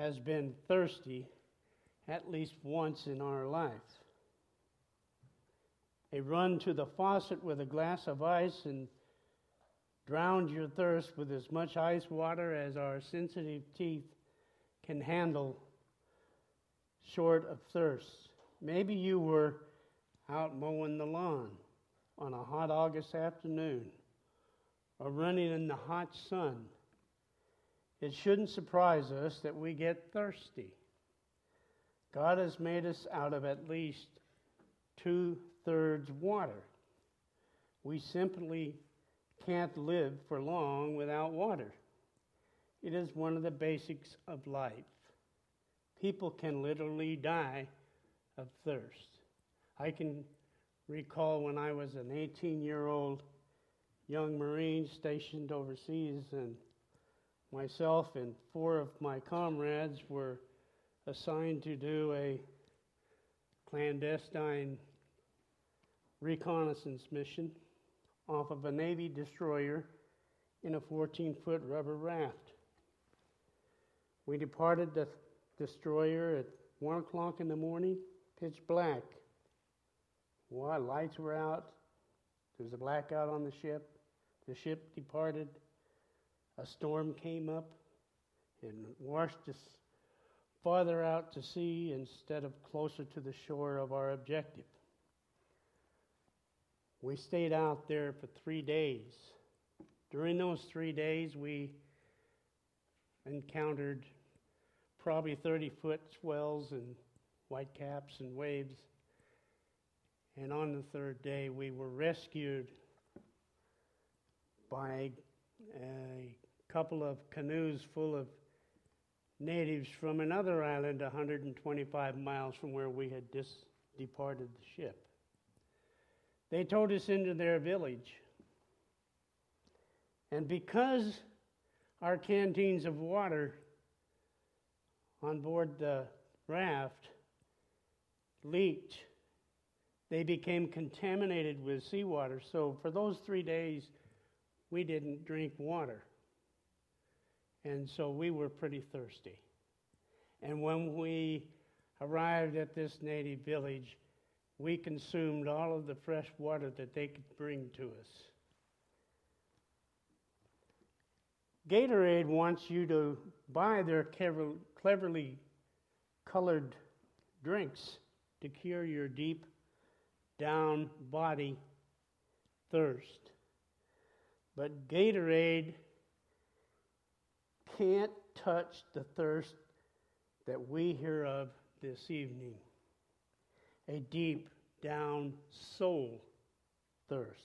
has been thirsty at least once in our life. A run to the faucet with a glass of ice and drowned your thirst with as much ice water as our sensitive teeth can handle short of thirst. Maybe you were out mowing the lawn on a hot August afternoon or running in the hot sun. It shouldn't surprise us that we get thirsty. God has made us out of at least 2/3 water. We simply can't live for long without water. It is one of the basics of life. People can literally die of thirst. I can recall when I was an 18-year-old young Marine stationed overseas, and myself and 4 of my comrades were assigned to do a clandestine reconnaissance mission off of a Navy destroyer in a 14-foot rubber raft. We departed the destroyer at 1 o'clock in the morning, pitch black. Lights were out. There was a blackout on the ship. The ship departed. A storm came up and washed us farther out to sea instead of closer to the shore of our objective. We stayed out there for 3 days. During those 3 days, we encountered probably 30-foot swells and whitecaps and waves. And on the 3rd day, we were rescued by a couple of canoes full of natives from another island 125 miles from where we had departed the ship. They towed us into their village. And because our canteens of water on board the raft leaked, they became contaminated with seawater. So for those 3 days, we didn't drink water. And so we were pretty thirsty. And when we arrived at this native village, we consumed all of the fresh water that they could bring to us. Gatorade wants you to buy their cleverly colored drinks to cure your deep down body thirst. But Gatorade can't touch the thirst that we hear of this evening. A deep down soul thirst.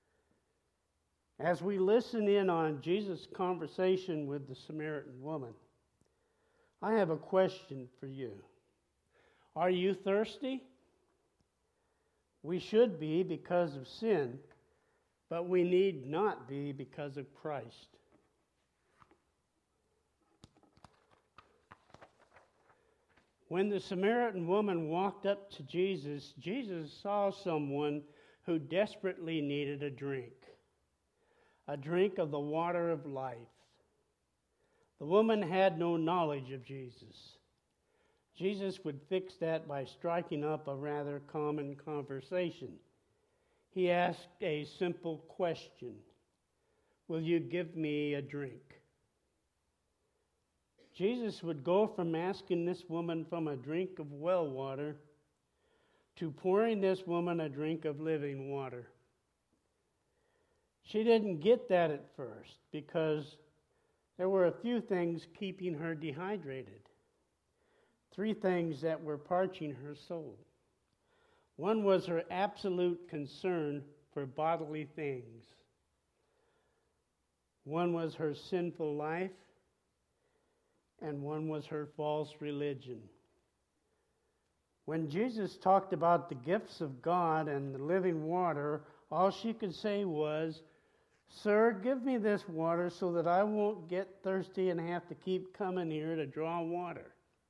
As we listen in on Jesus' conversation with the Samaritan woman, I have a question for you. Are you thirsty? We should be because of sin, but we need not be because of Christ. When the Samaritan woman walked up to Jesus, Jesus saw someone who desperately needed a drink of the water of life. The woman had no knowledge of Jesus. Jesus would fix that by striking up a rather common conversation. He asked a simple question: "Will you give me a drink?" Jesus would go from asking this woman from a drink of well water to pouring this woman a drink of living water. She didn't get that at first because there were a few things keeping her dehydrated. 3 things that were parching her soul. One was her absolute concern for bodily things. One was her sinful life, and one was her false religion. When Jesus talked about the gifts of God and the living water, all she could say was, "Sir, give me this water so that I won't get thirsty and have to keep coming here to draw water."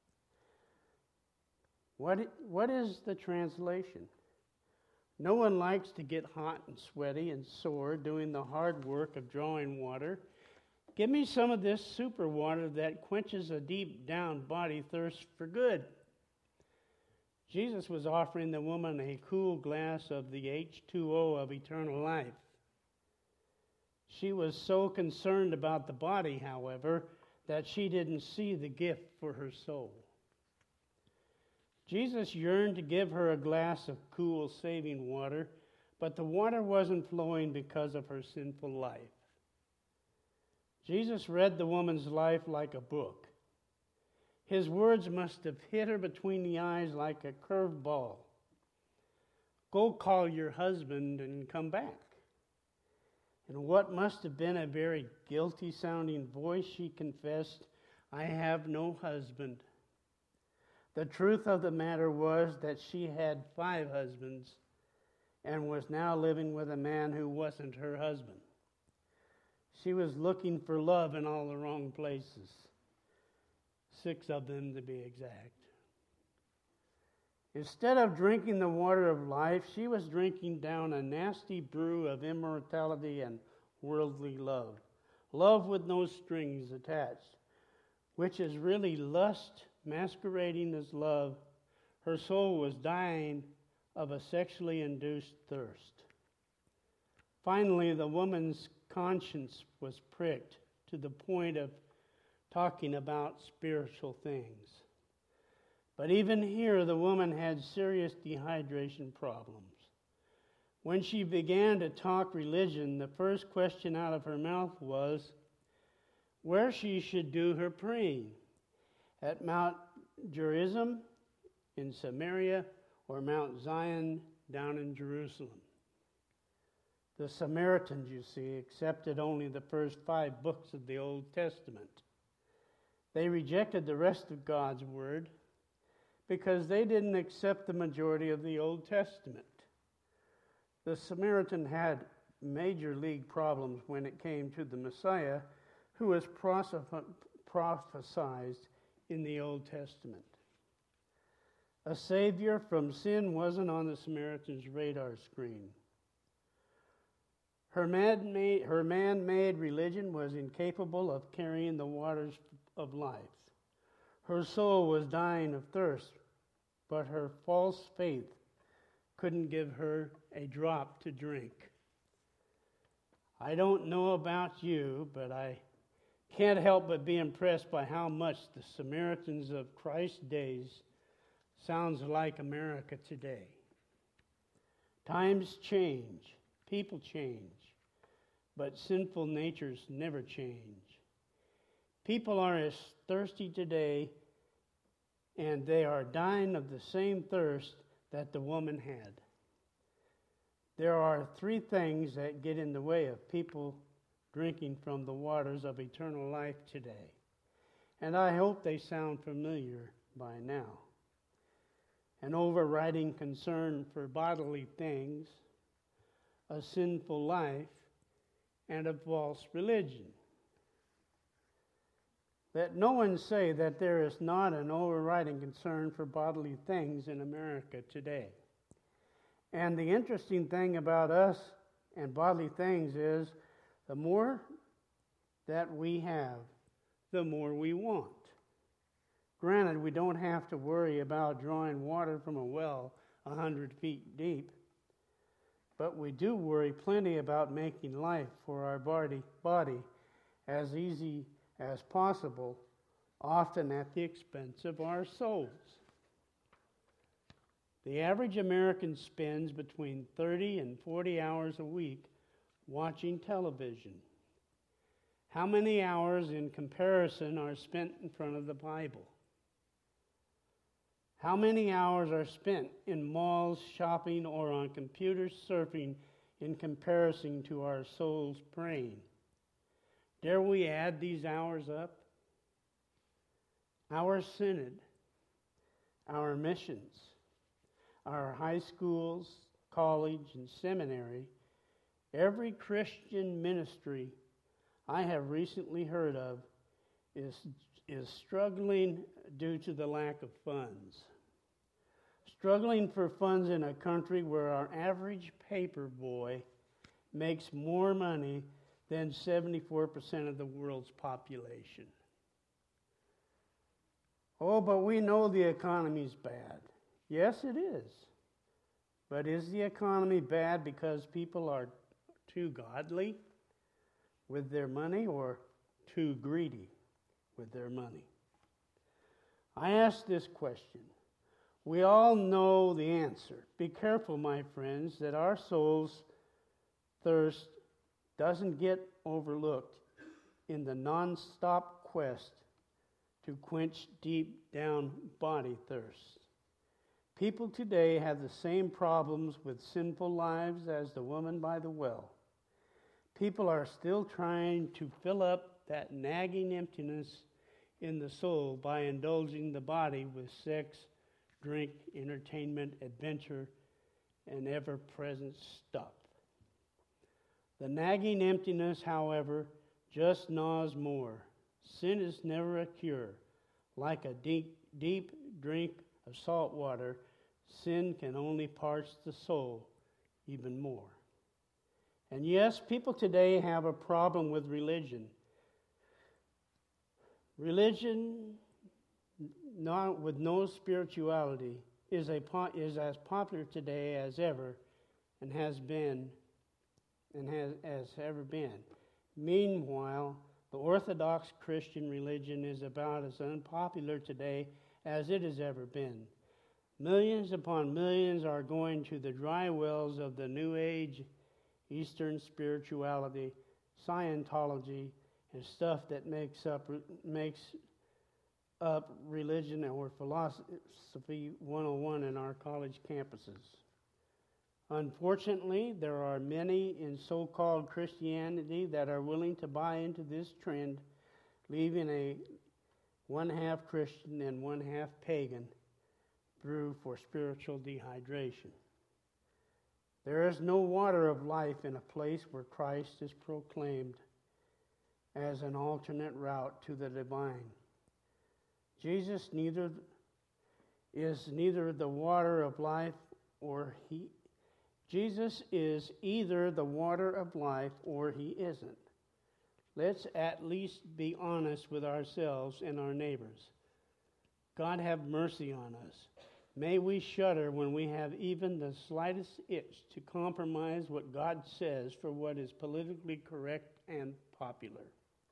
What is the translation? No one likes to get hot and sweaty and sore doing the hard work of drawing water. Give me some of this super water that quenches a deep down body thirst for good. Jesus was offering the woman a cool glass of the H2O of eternal life. She was so concerned about the body, however, that she didn't see the gift for her soul. Jesus yearned to give her a glass of cool, saving water, but the water wasn't flowing because of her sinful life. Jesus read the woman's life like a book. His words must have hit her between the eyes like a curved ball. Go call your husband and come back. In what must have been a very guilty-sounding voice, she confessed, I have no husband. The truth of the matter was that she had 5 husbands and was now living with a man who wasn't her husband. She was looking for love in all the wrong places. 6 of them to be exact. Instead of drinking the water of life, she was drinking down a nasty brew of immortality and worldly love. Love with no strings attached, which is really lust masquerading as love. Her soul was dying of a sexually induced thirst. Finally, the woman's conscience was pricked to the point of talking about spiritual things. But even here, the woman had serious dehydration problems. When she began to talk religion, the first question out of her mouth was where she should do her praying, at Mount Gerizim in Samaria or Mount Zion down in Jerusalem. The Samaritans, you see, accepted only the first 5 books of the Old Testament. They rejected the rest of God's Word because they didn't accept the majority of the Old Testament. The Samaritan had major league problems when it came to the Messiah who was prophesied in the Old Testament. A Savior from sin wasn't on the Samaritan's radar screen. Her man-made religion was incapable of carrying the waters of life. Her soul was dying of thirst, but her false faith couldn't give her a drop to drink. I don't know about you, but I can't help but be impressed by how much the Samaritans of Christ's days sounds like America today. Times change, people change, but sinful natures never change. People are as thirsty today, and they are dying of the same thirst that the woman had. There are 3 things that get in the way of people drinking from the waters of eternal life today, and I hope they sound familiar by now. An overriding concern for bodily things, a sinful life, and a false religion. Let no one say that there is not an overriding concern for bodily things in America today. And the interesting thing about us and bodily things is the more that we have, the more we want. Granted, we don't have to worry about drawing water from a well 100 feet deep, but we do worry plenty about making life for our body as easy as possible, often at the expense of our souls. The average American spends between 30 and 40 hours a week watching television. How many hours in comparison are spent in front of the Bible? How many hours are spent in malls shopping or on computers surfing in comparison to our souls praying? Dare we add these hours up? Our synod, our missions, our high schools, college, and seminary, every Christian ministry I have recently heard of is struggling due to the lack of funds. Struggling for funds in a country where our average paper boy makes more money than 74% of the world's population. Oh, but we know the economy's bad. Yes, it is. But is the economy bad because people are too godly with their money or too greedy with their money? I ask this question. We all know the answer. Be careful, my friends, that our soul's thirst doesn't get overlooked in the non-stop quest to quench deep down body thirst. People today have the same problems with sinful lives as the woman by the well. People are still trying to fill up that nagging emptiness in the soul by indulging the body with sex, drink, entertainment, adventure, and ever-present stuff. The nagging emptiness, however, just gnaws more. Sin is never a cure. Like a deep drink of salt water, sin can only parch the soul even more. And yes, people today have a problem with religion. Religion with no spirituality is as popular today as ever and has ever been. Meanwhile, the Orthodox Christian religion is about as unpopular today as it has ever been. Millions upon millions are going to the dry wells of the New Age, Eastern spirituality, Scientology, and stuff that makes up religion or philosophy 101 in our college campuses. Unfortunately, there are many in so-called Christianity that are willing to buy into this trend, leaving a one-half Christian and one-half pagan brew for spiritual dehydration. There is no water of life in a place where Christ is proclaimed as an alternate route to the divine. Jesus is neither the water of life or he. Jesus is either the water of life or he isn't. Let's at least be honest with ourselves and our neighbors. God have mercy on us. May we shudder when we have even the slightest itch to compromise what God says for what is politically correct and popular.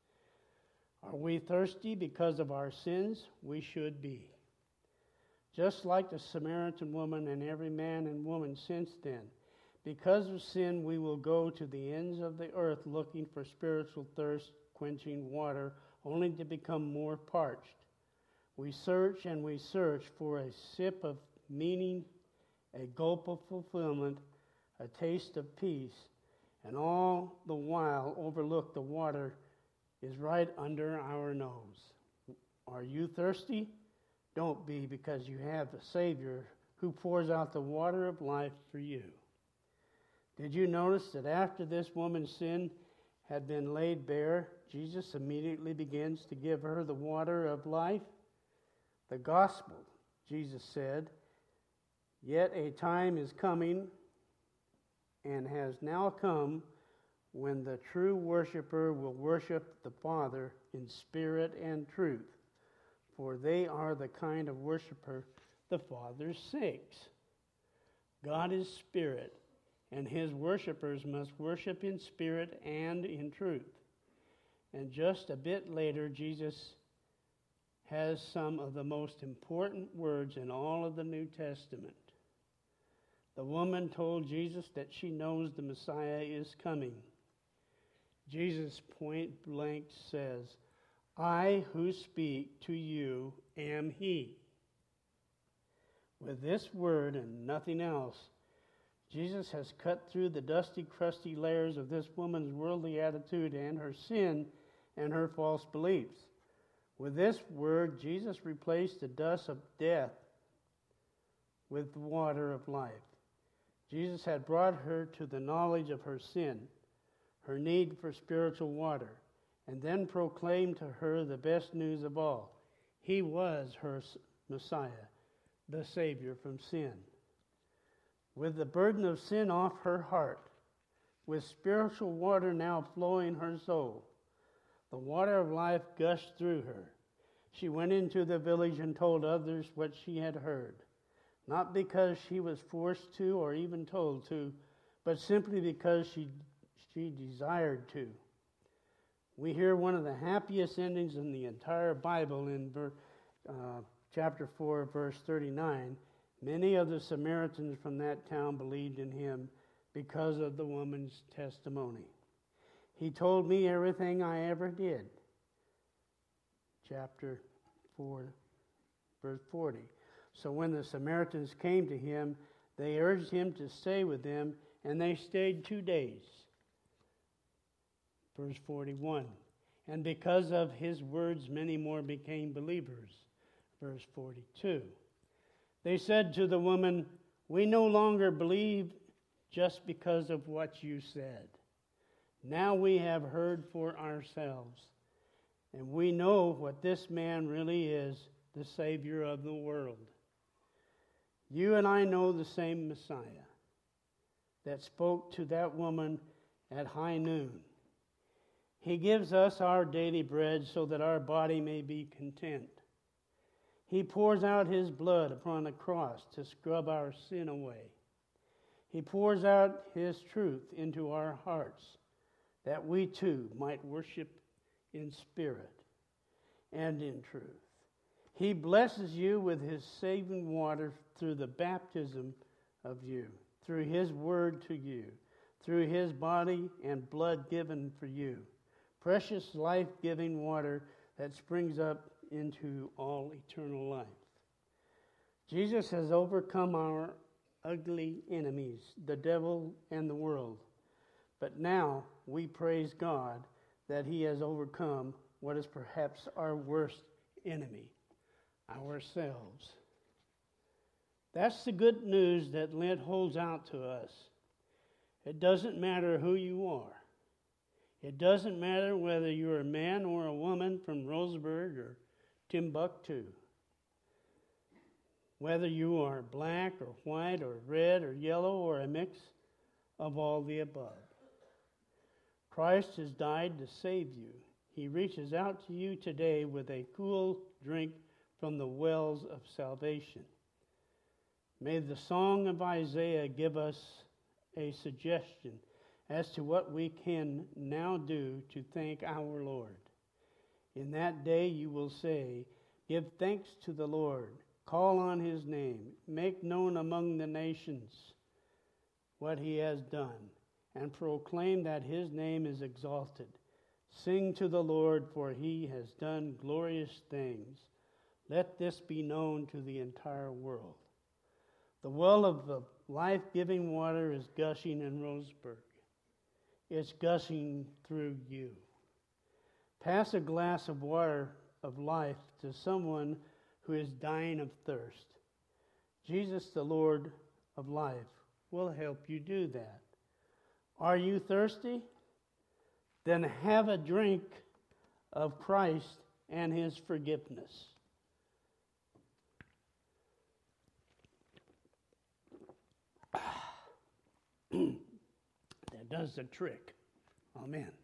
Are we thirsty because of our sins? We should be. Just like the Samaritan woman and every man and woman since then. Because of sin, we will go to the ends of the earth looking for spiritual thirst, quenching water, only to become more parched. We search and we search for a sip of meaning, a gulp of fulfillment, a taste of peace, and all the while overlook the water is right under our nose. Are you thirsty? Don't be, because you have a Savior who pours out the water of life for you. Did you notice that after this woman's sin had been laid bare, Jesus immediately begins to give her the water of life? The gospel, Jesus said, yet a time is coming and has now come when the true worshiper will worship the Father in spirit and truth, for they are the kind of worshiper the Father seeks. God is spirit, and his worshipers must worship in spirit and in truth. And just a bit later, Jesus has some of the most important words in all of the New Testament. The woman told Jesus that she knows the Messiah is coming. Jesus point blank says, I who speak to you am he. With this word and nothing else, Jesus has cut through the dusty, crusty layers of this woman's worldly attitude and her sin and her false beliefs. With this word, Jesus replaced the dust of death with the water of life. Jesus had brought her to the knowledge of her sin, her need for spiritual water, and then proclaimed to her the best news of all. He was her Messiah, the Savior from sin. With the burden of sin off her heart, with spiritual water now flowing her soul. The water of life gushed through her. She went into the village and told others what she had heard, not because she was forced to or even told to, but simply because she desired to. We hear one of the happiest endings in the entire Bible in chapter 4, verse 39. Many of the Samaritans from that town believed in him because of the woman's testimony. He told me everything I ever did. Chapter 4, verse 40. So when the Samaritans came to him, they urged him to stay with them, and they stayed 2 days. Verse 41. And because of his words, many more became believers. Verse 42. They said to the woman, "We no longer believe just because of what you said. Now we have heard for ourselves, and we know what this man really is, the Savior of the world. You and I know the same Messiah that spoke to that woman at high noon. He gives us our daily bread so that our body may be content. He pours out his blood upon the cross to scrub our sin away. He pours out his truth into our hearts that we too might worship in spirit and in truth. He blesses you with his saving water through the baptism of you, through his word to you, through his body and blood given for you. Precious life-giving water that springs up into all eternal life. Jesus has overcome our ugly enemies, the devil and the world. But now we praise God that he has overcome what is perhaps our worst enemy, ourselves. That's the good news that Lent holds out to us. It doesn't matter who you are. It doesn't matter whether you're a man or a woman from Roseburg or Timbuktu. Whether you are black or white or red or yellow or a mix of all the above. Christ has died to save you. He reaches out to you today with a cool drink from the wells of salvation. May the song of Isaiah give us a suggestion as to what we can now do to thank our Lord. In that day you will say, "Give thanks to the Lord, call on his name, make known among the nations what he has done, and proclaim that his name is exalted. Sing to the Lord, for he has done glorious things. Let this be known to the entire world." The well of the life-giving water is gushing in Roseburg. It's gushing through you. Pass a glass of water of life to someone who is dying of thirst. Jesus, the Lord of life, will help you do that. Are you thirsty? Then have a drink of Christ and his forgiveness. That does the trick. Amen.